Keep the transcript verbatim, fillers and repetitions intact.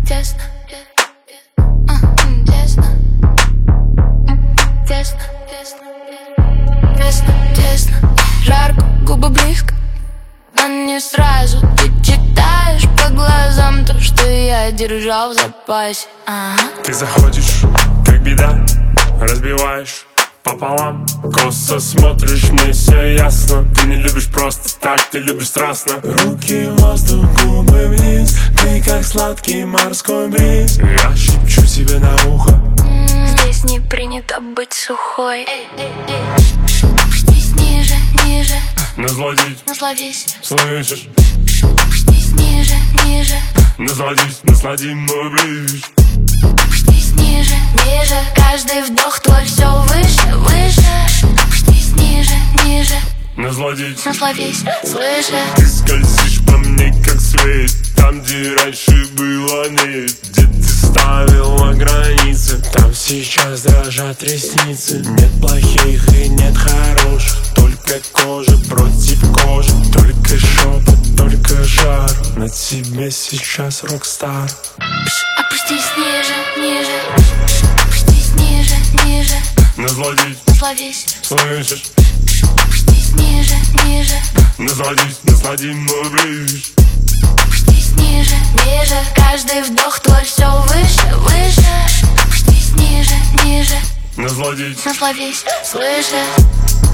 тесно, тесно, тесно, тесно, тесно, жарко, губы близко, но не сразу. Ты читаешь по глазам то, что я держал в запасе. Ага. Ты заходишь, как беда, разбиваешь пополам. Косо смотришь, мне все ясно. Ты не любишь просто так, ты любишь страстно. Руки в воздух, губы вниз. Ты как сладкий морской бриз. Я шепчу тебе на ухо. Здесь не принято быть сухой. Эй, эй, эй. Опустись ниже, ниже. Насладись, Насладись. слышишь? Опустись ниже, ниже. Насладись, наслади мой близ. Опустись ниже, ниже. Каждый вдох твой все выше, выше. Опустись ниже, ниже. Насладись, Насладись, слышишь? ты скользишь по мне как свет. Там, где раньше было нет. Где ты ставила границы, там сейчас дрожат ресницы. Нет плохих и нет хороших, только кожа против кожи. Только шепот, только жар. На тебе сейчас рок-стар. Опустись ниже, ниже. Опустись ниже, ниже. Насладись, Насладись. слышишь? Опустись ниже, ниже. Насладись, наслади мой близ. Опустись ниже, ниже. Каждый вдох твой все выше, выше. Опустись ниже, ниже. Насладись, Насладись, слышишь?